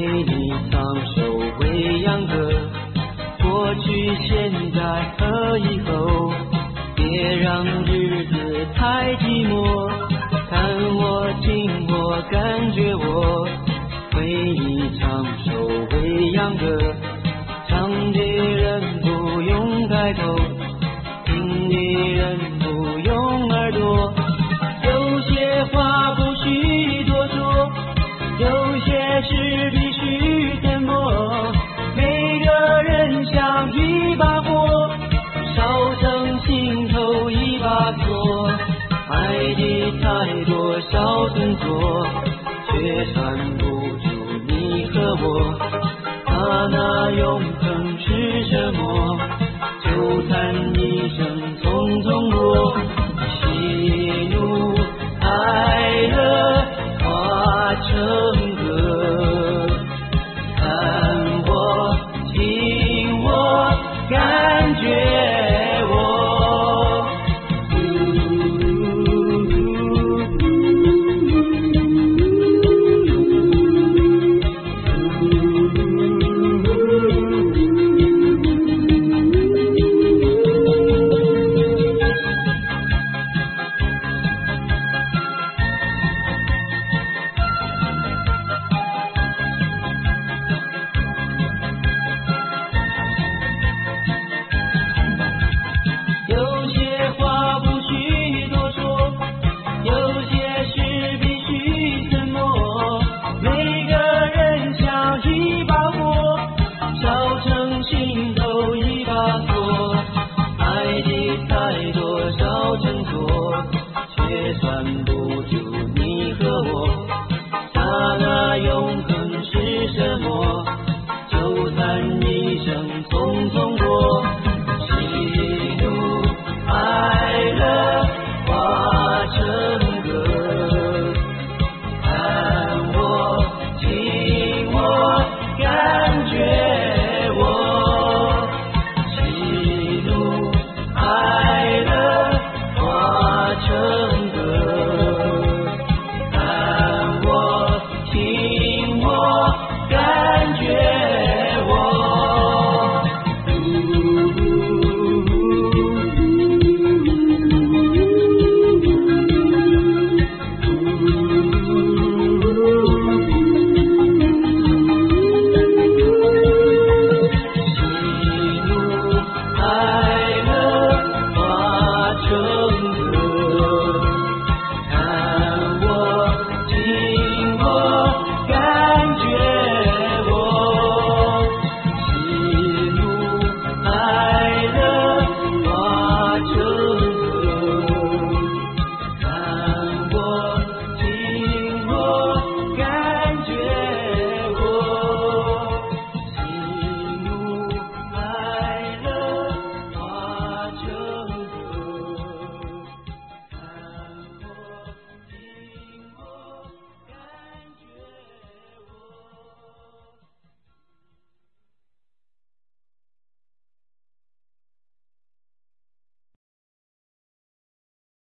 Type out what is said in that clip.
为你唱首未央歌，过去现在和以后，别让日子太寂寞，看我听我感觉我，为你唱首未央歌，唱的人不用抬头，听的人不用耳朵，有些话不需多说，有些事必须沉默，每个人像一把火，烧成心头一把锁，爱的太多少曾说，却缠不住你和我，那永恒是什么？就叹一声匆匆过。